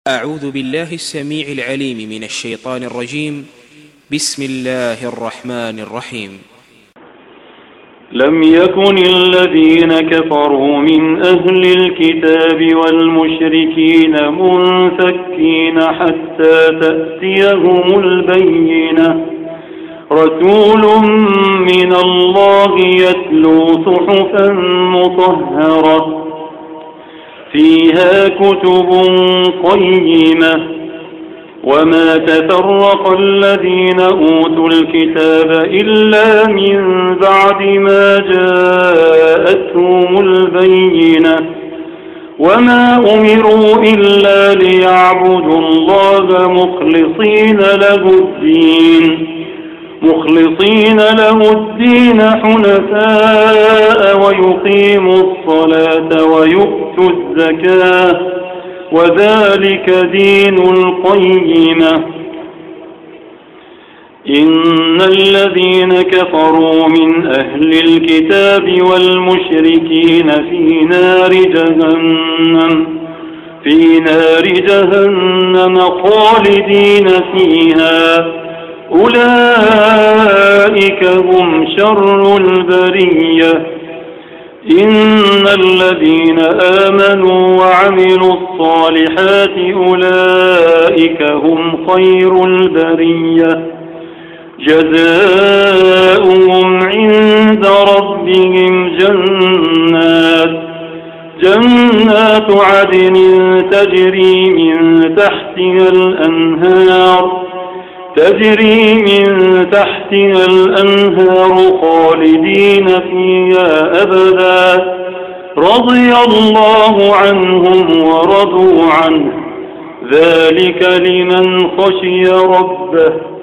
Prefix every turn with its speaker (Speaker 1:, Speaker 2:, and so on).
Speaker 1: أعوذ بالله السميع العليم من الشيطان الرجيم. بسم الله الرحمن الرحيم.
Speaker 2: لم يكن الذين كفروا من أهل الكتاب والمشركين منفكين حتى تأتيهم البينة، رسول من الله يتلو صحفا مطهرة فيها كتب قيمة، وما تفرق الذين أوتوا الكتاب إلا من بعد ما جاءتهم البينة، وما أمروا إلا ليعبدوا الله مخلصين له الدين حنفاء ويقيموا الصلاة ويؤتوا الزكاة، وذلك دين القيمة. إن الذين كفروا من أهل الكتاب والمشركين في نار جهنم خالدين فيها، أولئك هم شر البرية. إن الذين آمنوا وعملوا الصالحات أولئك هم خير البرية، جزاؤهم عند ربهم جنات عدن تجري من تحتها الأنهار خالدين فيها أبدا، رضي الله عنهم ورضوا عنه، ذلك لمن خشي ربه.